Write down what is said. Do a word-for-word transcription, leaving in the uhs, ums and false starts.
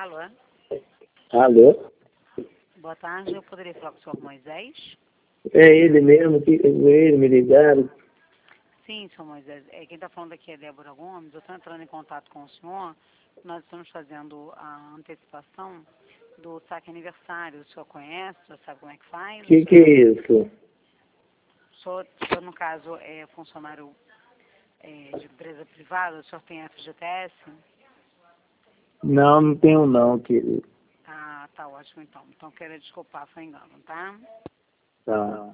Alô? Alô? Boa tarde, eu poderia falar com o senhor Moisés? É ele mesmo, que ele me ligaram. Sim, senhor Moisés. É, quem está falando aqui é Débora Gomes. Eu estou entrando em contato com o senhor. Nós estamos fazendo a antecipação do saque aniversário. O senhor conhece? O senhor sabe como é que faz? O que, que é isso? O senhor, o senhor, no caso, é funcionário é, de empresa privada? O senhor tem F G T S? Não, não tenho não, querido. Ah, tá ótimo então. Então, quero desculpar, foi engano, tá? Tá.